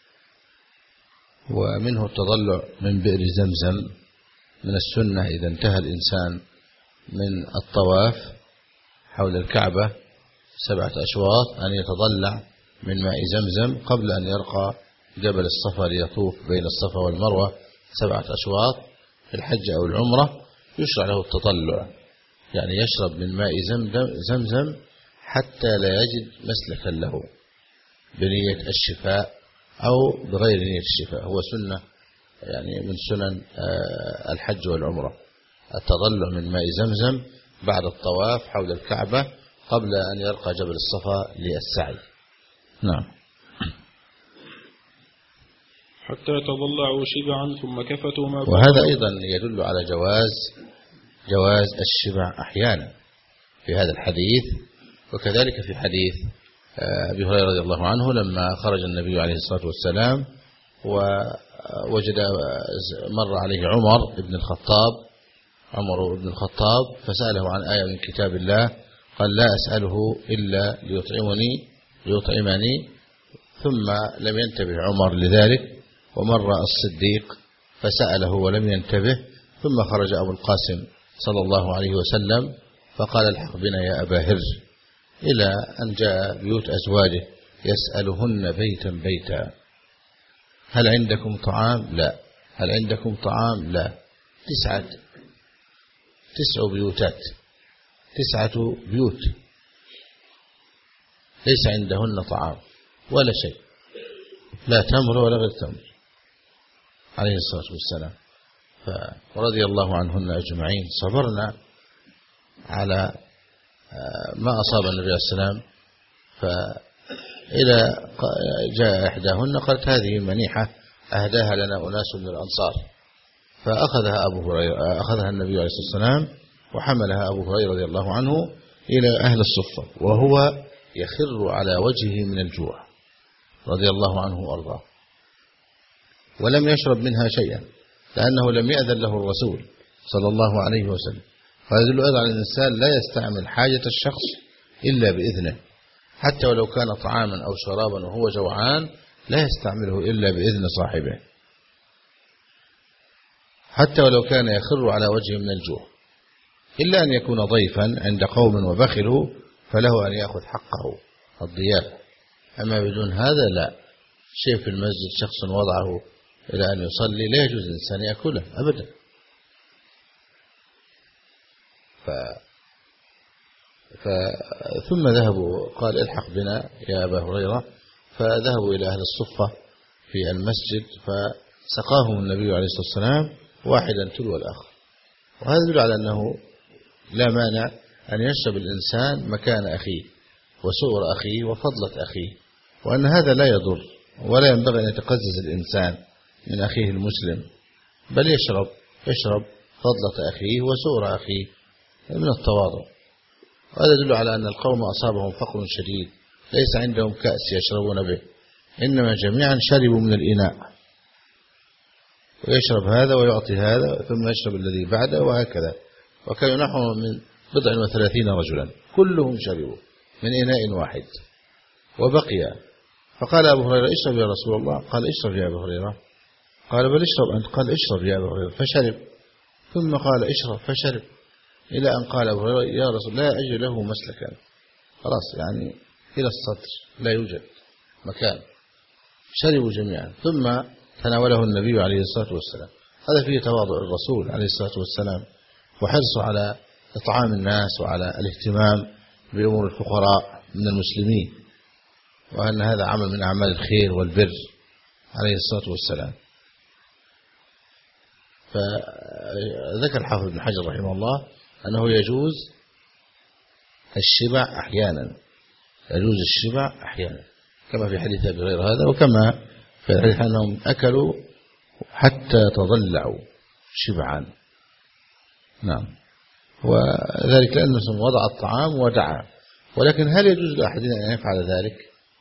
ومنه التضلع من بئر زمزم. من السنة إذا انتهى الإنسان من الطواف حول الكعبة 7 أشواط أن يتضلع من ماء زمزم قبل أن يرقى جبل الصفا ليطوف بين الصفا والمروة 7 أشواط في الحج أو العمرة يشرع له التطلع، يعني يشرب من ماء زمزم حتى لا يجد مسلكا له بنية الشفاء أو بغير نية الشفاء. هو سنة يعني من سنن الحج والعمرة التطلع من ماء زمزم بعد الطواف حول الكعبة قبل أن يرقى جبل الصفا للسعي. نعم. حتى تضلعوا شبعا ثم كفتوا ما. وهذا أيضا يدل على جواز الشبع أحيانا في هذا الحديث، وكذلك في حديث أبي هريرة رضي الله عنه لما خرج النبي عليه الصلاة والسلام ووجد مر عليه عمر بن الخطاب فسأله عن آية من كتاب الله قال لا أسأله إلا ليطعمني، ثم لم ينتبه عمر لذلك ومر الصديق فسأله ولم ينتبه، ثم خرج أبو القاسم صلى الله عليه وسلم فقال الحق بنا يا أبا هر، إلى أن جاء بيوت أزواجه يسألهن بيتا بيتا هل عندكم طعام؟ لا. هل عندكم طعام؟ لا. 9 بيوتات، 9 بيوت ليس عندهن طعام ولا شيء، لا تمر ولا غير تمر عليه الصلاة والسلام. فرضي الله عنهن أجمعين صبرنا على ما أصاب النبي عليه السلام. فإذا جاء إحداهن قالت هذه منيحة أهداها لنا أناس من الأنصار، أخذها النبي عليه الصلاة والسلام وحملها أبو هريرة رضي الله عنه إلى أهل الصفة وهو يخر على وجهه من الجوع رضي الله عنه وأرضاه، ولم يشرب منها شيئا لأنه لم يأذن له الرسول صلى الله عليه وسلم. فيدل أيضا على الإنسان لا يستعمل حاجة الشخص إلا بإذنه، حتى ولو كان طعاما أو شرابا وهو جوعان لا يستعمله إلا بإذن صاحبه، حتى ولو كان يخر على وجهه من الجوع، إلا أن يكون ضيفا عند قوم وبخلوا فله أن يأخذ حقه الضيافة، أما بدون هذا لا. شيء في المسجد شخص وضعه إلى أن يصلي لا يجوز الإنسان يأكله أبدا. ثم ذهبوا قال الحق بنا يا أبا هريرة، فذهبوا إلى أهل الصفة في المسجد فسقاهم النبي عليه الصلاة والسلام واحدا تلو الآخر. وهذا يدل على أنه لا مانع أن يشرب الإنسان مكان أخيه وسؤر أخيه وفضلة أخيه، وأن هذا لا يضر ولا ينبغي أن يتقزز الإنسان من أخيه المسلم، بل يشرب فضلة أخيه وسؤر أخيه من التواضع. وهذا يدل على أن القوم أصابهم فقر شديد ليس عندهم كأس يشربون به، إنما جميعا شربوا من الإناء، ويشرب هذا ويعطي هذا ثم يشرب الذي بعده وهكذا. وكانوا نحو من 30 رجلا كلهم شربوا من إناء واحد وبقي. فقال أبو هريرة اشرب يا رسول الله، قال اشرب يا أبو هريرة، قال بل اشرب أنت، قال اشرب يا أبو هريرة فشرب، ثم قال اشرب فشرب، إلى أن قال أبو هريرة يا رسول لا أجد له مسلكا، خلاص يعني إلى السطر لا يوجد مكان. شربوا جميعا ثم تناوله النبي عليه الصلاة والسلام. هذا فيه تواضع الرسول عليه الصلاة والسلام وحرصه على إطعام الناس وعلى الاهتمام بأمور الفقراء من المسلمين، وأن هذا عمل من أعمال الخير والبر عليه الصلاة والسلام. فذكر الحافظ بن حجر رحمه الله أنه يجوز الشبع أحيانا، كما في حديث أبي هريرة هذا، وكما في الحديث أنهم أكلوا حتى تضلعوا شبعا. نعم. وذلك لأنه وضع الطعام ودعا، ولكن هل يجوز لأحدنا أن يفعل ذلك؟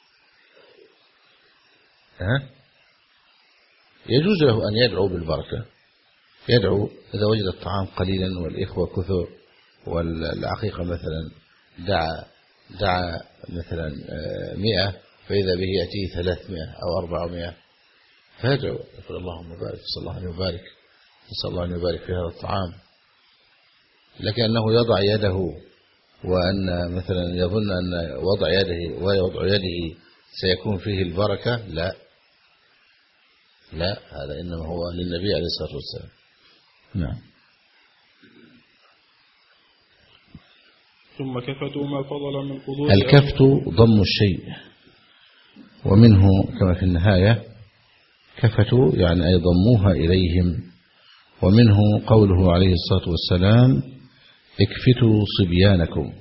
يجوز له أن يدعو بالبركة، يدعو إذا وجد الطعام قليلا والإخوة كثر والعقيقة مثلا دعا مثلا 100 فإذا به يأتيه 300 أو 400 فيدعو يقول اللهم بارك، نسأل الله أن يبارك، نسأل الله أن يبارك في هذا الطعام. لكن أنه يضع يده وأن مثلا يظن أن وضع يده سيكون فيه البركة، لا، لا، هذا إنما هو للنبي عليه الصلاة والسلام. نعم. ثم كفتوا ما فضل من فضول. الكفت ضم الشيء، ومنه كما في النهاية كفتوا يعني أي ضموها إليهم، ومنه قوله عليه الصلاة والسلام اكفتوا صبيانكم.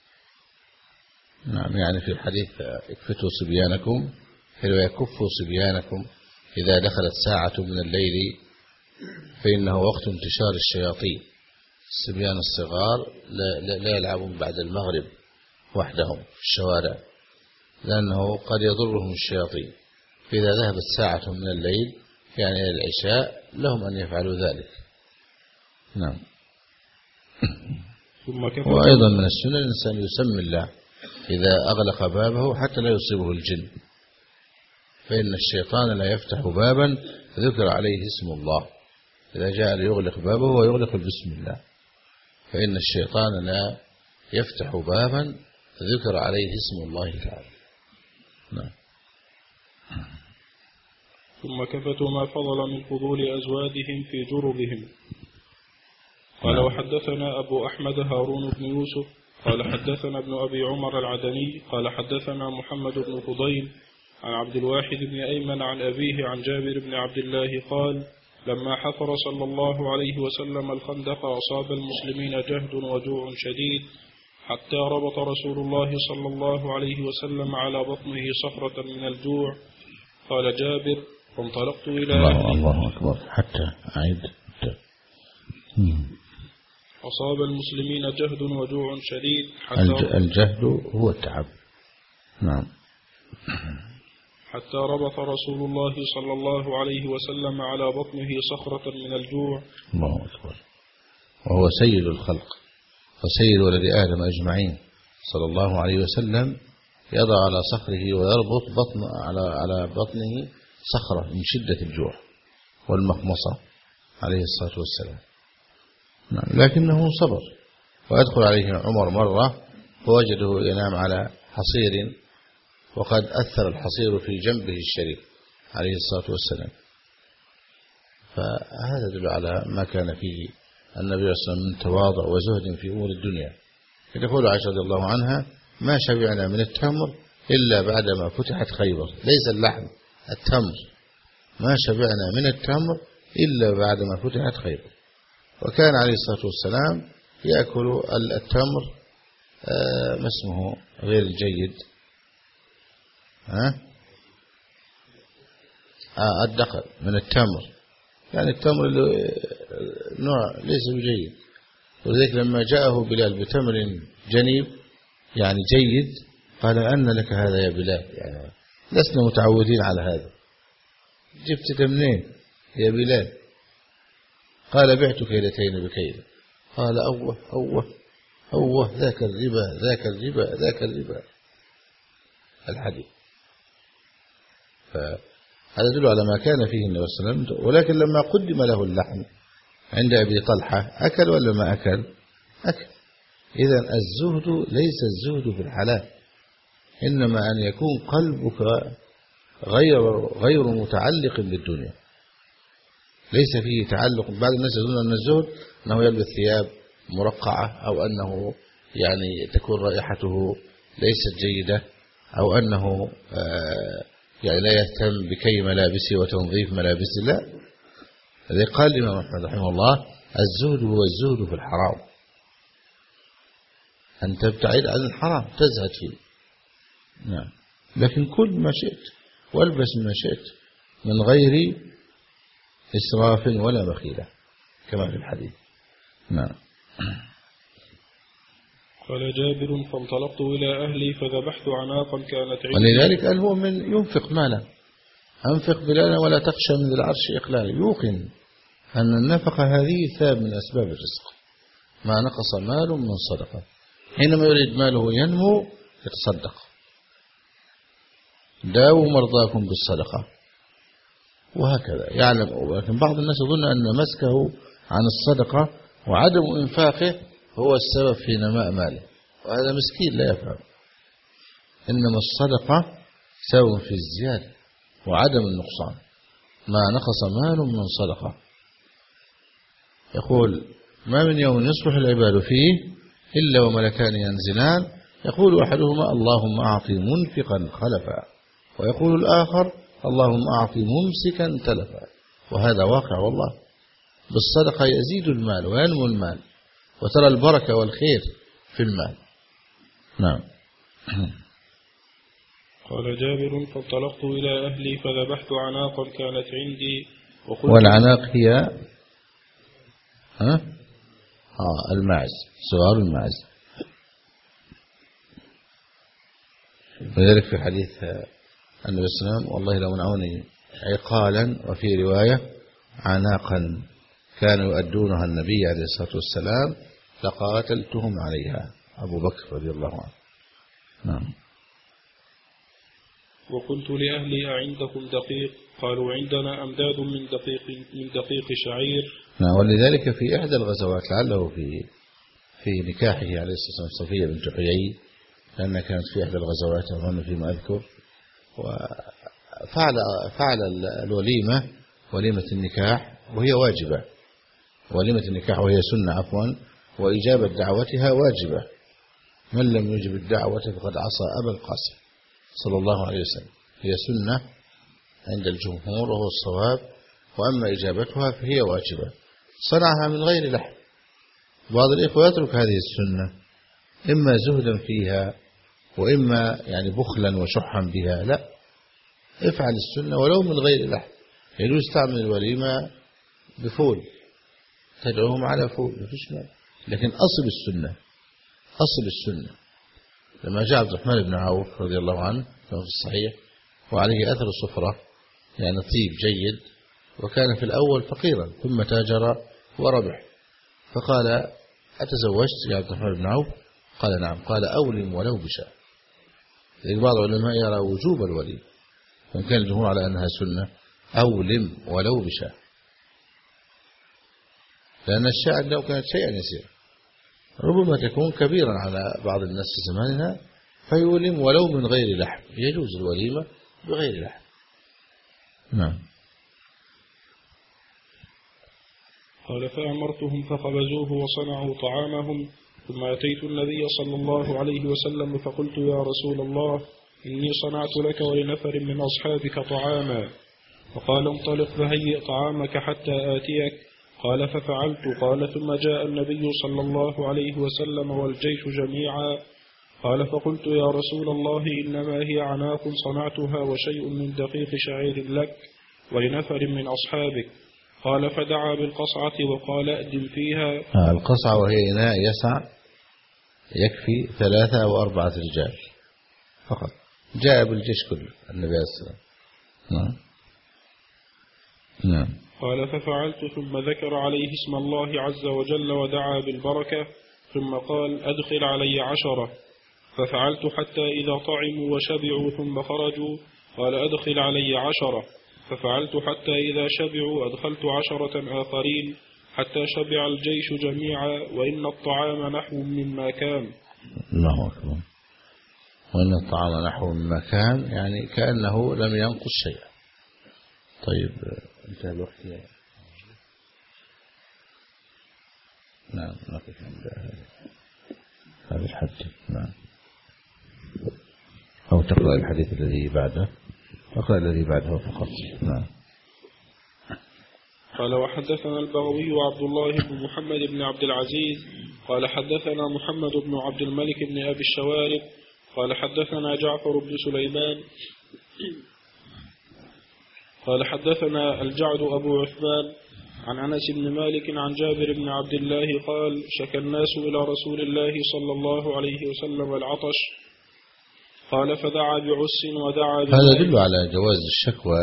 نعم، يعني في الحديث اكفتوا صبيانكم، في رواية كفوا صبيانكم إذا دخلت ساعة من الليل فإنه وقت انتشار الشياطين. الصبيان الصغار لا يلعبون بعد المغرب وحدهم في الشوارع، لأنه قد يضرهم الشياطين، فإذا ذهبت ساعة من الليل يعني إلى العشاء لهم أن يفعلوا ذلك. نعم. وأيضا من السنة الإنسان يسمي الله إذا أغلق بابه حتى لا يصيبه الجن، فإن الشيطان لا يفتح بابا ذكر عليه اسم الله، إذا جاء ليغلق بابه ويغلق باسم الله، فإن الشيطان لا يفتح بابا ذكر عليه اسم الله تعالى. نعم. ثم كفتوا ما فضل من فضول أزواجهم في جربهم. قال وحدثنا أبو أحمد هارون بن يوسف قال حدثنا ابن أبي عمر العدني قال حدثنا محمد بن فضيل عن عبد الواحد بن أيمن عن أبيه عن جابر بن عبد الله قال لما حفر صلى الله عليه وسلم الخندق أصاب المسلمين جهد وجوع شديد حتى ربط رسول الله صلى الله عليه وسلم على بطنه صخرة من الجوع. قال جابر فانطلقت إلى الله أكبر حتى أعيد. أصاب المسلمين جهد وجوع شديد الجهد هو التعب. نعم. حتى ربط رسول الله صلى الله عليه وسلم على بطنه صخرة من الجوع. الله أكبر. وهو سيد الخلق وسيد ولد آدم أجمعين صلى الله عليه وسلم، يضع على صخره ويربط على بطنه صخرة من شدة الجوع والمخمصة عليه الصلاة والسلام. نعم. لكنه صبر، ويدخل عليه عمر مرة فوجده ينام على حصير، وقد أثر الحصير في جنبه الشريف عليه الصلاة والسلام. فهذا يدل على ما كان فيه النبي صلى الله عليه وسلم من تواضع وزهد في أمور الدنيا. يقول عائشة رضي الله عنها ما شبعنا من التمر إلا بعدما فتحت خيبر، ليس اللحم، التمر، ما شبعنا من التمر إلا بعدما فتحت خيبر. وكان عليه الصلاة والسلام يأكل التمر ما اسمه غير الجيد، الدقل من التمر، يعني التمر نوع ليس بجيد. ولذلك لما جاءه بلال بتمر جنيب يعني جيد قال أن لك هذا يا بلال، يعني لسنا متعودين على هذا، جبت ده منين يا بلال؟ قال بعت كيلتين بكيل. قال أوه أوه أوه ذاك الربا ذاك الربا ذاك الربا الحديث. فهذا يدل على ما كان فيه النبي صلى الله عليه وسلم. ولكن لما قدم له اللحم عند أبي طلحة أكل ولا ما أكل؟ أكل. إذن الزهد ليس الزهد في الحلال، إنما أن يكون قلبك غير متعلق بالدنيا، ليس فيه تعلق. بعض الناس يظن أن الزهد أنه يلبس ثياب مرقعة، أو أنه يعني تكون رائحته ليست جيدة، أو أنه يعني لا يهتم بكي ملابسه وتنظيف ملابسه. لا، الذي قال الإمام أحمد رحمه الله الزهد هو الزهد في الحرام، أن تبتعد عن الحرام تزهد فيه. نعم. لكن كل ما شئت والبس ما شئت من غير إسراف ولا بخيلة كما في الحديث. نعم. قال جابر فانطلقت إلى أهلي فذبحت عناقا كانت عندي. ولذلك قال هو من ينفق مالا، أنفق بلالا ولا تخشى من العرش إقلالا، يوقن أن النفقة هذه سبب من أسباب الرزق، ما نقص مال من صدقة، حينما يريد ماله ينمو يتصدق. داووا مرضاكم بالصدقة وهكذا يعلم. ولكن بعض الناس يظن أن مسكه عن الصدقة وعدم إنفاقه هو السبب في نماء ماله، وهذا مسكين لا يفهم. إنما الصدقة سبب في الزيادة وعدم النقصان. ما نقص مال من صدقة. يقول ما من يوم يصبح العباد فيه إلا وملكان ينزلان يقول أحدهما اللهم أعطي منفقا خلفا، ويقول الآخر اللهم أعطي ممسكا تلفا. وهذا واقع والله، بالصدقة يزيد المال وينمو المال، وترى البركة والخير في المال. نعم. قال جابر فانطلقت إلى أهلي فذبحت عناقا كانت عندي والعناق هي الماعز، صغار الماعز. وذلك في حديث النبي صلى الله عليه وسلم والله لو منعوني عقالا، وفي رواية عناقا كانوا يؤدونها النبي عليه الصلاة والسلام لقاتلتهم عليها، أبو بكر رضي الله عنه. نعم. وقلت لأهلي أعندكم دقيق؟ قالوا عندنا أمداد من دقيق شعير. نعم. ولذلك في إحدى الغزوات لعله في نكاحه عليه الصلاة والسلام صفية بنت حيي، لأنها كانت في إحدى الغزوات أظن فيما أذكر، وفعل الوليمة وليمة النكاح وهي واجبة، وليمة النكاح وهي سنة عفوا، وإجابة دعوتها واجبة. من لم يجب الدعوة فقد عصى أبا القاسم صلى الله عليه وسلم. هي سنة عند الجمهور وهو الصواب، وأما إجابتها فهي واجبة. صنعها من غير لحم. بعض الإخوة يترك هذه السنة إما زهدا فيها وإما يعني بخلا وشحا بها. لا، افعل السنة ولو من غير لحم. يجوز تعمل الوليمة بفول، تدعوهم على فول، مفيش مال، لكن أصل السنة، أصل السنة. لما جاء عبد الرحمن بن عوف رضي الله عنه في الصحيح وعليه أثر صفرة يعني طيب جيد، وكان في الأول فقيرا ثم تاجر وربح، فقال أتزوجت يا عبد الرحمن بن عوف؟ قال نعم. قال أولم ولو بشاء. بعض العلماء يرى وجوب الوليمة، وإن كان الجمهور على أنها سنة. أولم ولو بشاء، لأن الشاة لو كانت شيئا يسير ربما تكون كبيرا على بعض الناس في زماننا، فيولم ولو من غير لحم. يجوز الوليمة بغير لحم. نعم. قال فأمرتهم فخبزوه وصنعوا طعامهم، ثم أتيت النبي صلى الله عليه وسلم فقلت يا رسول الله إني صنعت لك ولنفر من أصحابك طعاما. فقال انطلق فهيئ طعامك حتى آتيك. قال ففعلت. قال ثم جاء النبي صلى الله عليه وسلم والجيش جميعا. قال فقلت يا رسول الله إنما هي عناق صنعتها وشيء من دقيق شعير لك ولنفر من أصحابك. قال فدعا بالقصعة وقال أدم فيها. القصعة وهي إناء يسع يكفي 3 أو 4 رجال فقط. جاء بالجيش كله النبي عليه الصلاة والسلام. نعم. قال ففعلت. ثم ذكر عليه اسم الله عز وجل ودعا بالبركة، ثم قال أدخل علي 10. ففعلت حتى إذا طعموا وشبعوا ثم خرجوا قال أدخل علي 10. ففعلت حتى إذا شبعوا أدخلت 10 آخرين حتى شبع الجيش جميعا، وإن الطعام نحو مما كان. الله أكبر. وإن الطعام نحو مما كان يعني كأنه لم ينقص شيئا. طيب انتهى الوقت. نعم نقف عند هذا الحد. نعم. أو تقرأ الحديث الذي بعده. اقرأ الذي بعده فقط. نعم. قال وحدثنا البغوي وعبد الله بن محمد بن عبد العزيز قال حدثنا محمد بن عبد الملك بن أبي الشوارب قال حدثنا جعفر بن سليمان قال حدثنا الجعد أبو عثمان عن أنس بن مالك عن جابر بن عبد الله قال شكى الناس إلى رسول الله صلى الله عليه وسلم العطش، قال فدعا بعس ودعا هذا يدل على جواز الشكوى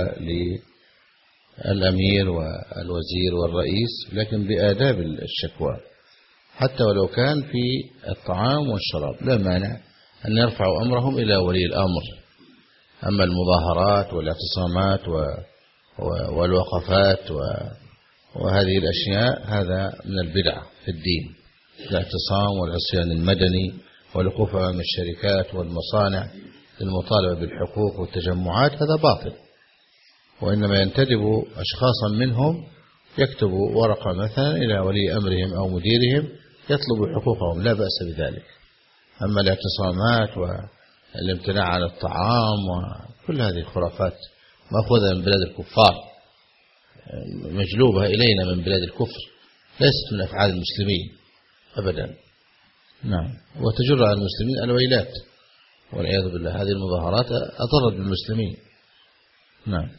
للأمير والوزير والرئيس، لكن بآداب الشكوى حتى ولو كان في الطعام والشراب لا مانع أن يرفعوا أمرهم إلى ولي الأمر. أما المظاهرات والاعتصامات والوقفات وهذه الأشياء هذا من البدع في الدين. الاعتصام والعصيان المدني والوقوف أمام الشركات والمصانع للمطالبة بالحقوق والتجمعات هذا باطل، وإنما ينتدب أشخاصا منهم يكتب ورقة مثلا إلى ولي أمرهم أو مديرهم يطلب حقوقهم، لا بأس بذلك. أما الاعتصامات والامتناع عن الطعام وكل هذه الخرافات مأخوذة من بلاد الكفار، مجلوبة إلينا من بلاد الكفر، ليست من أفعال المسلمين أبدا. نعم، وتجر على المسلمين الويلات والعياذ بالله. هذه المظاهرات أضرت بالمسلمين. نعم.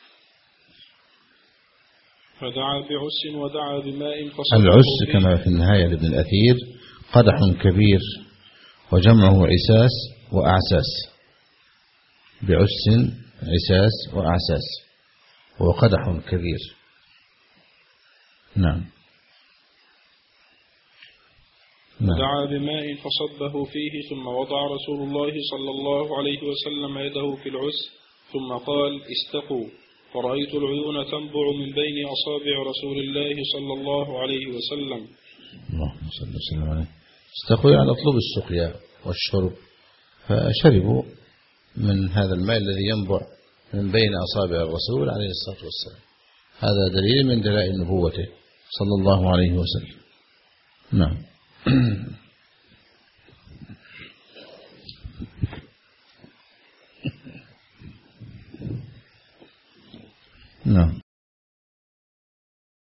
فدعا بعس ودعا بماء فصبه. العس كما في النهاية لابن الأثير قدح كبير وجمعه عساس وأعساس، بعس عساس وأعساس، هو قدح كبير. نعم. دعا بماء فصبه فيه، ثم وضع رسول الله صلى الله عليه وسلم يده في العس، ثم قال: استقوا. فرأيت العيون تنبع من بين أصابع رسول الله صلى الله عليه وسلم. اللهم صل وسلم عليه. استقوا يعني اطلب السقيا والشرب، فشربوا من هذا الماء الذي ينبع من بين أصابع الرسول عليه الصلاة والسلام. هذا دليل من دلائل نبوته صلى الله عليه وسلم. نعم. نعم.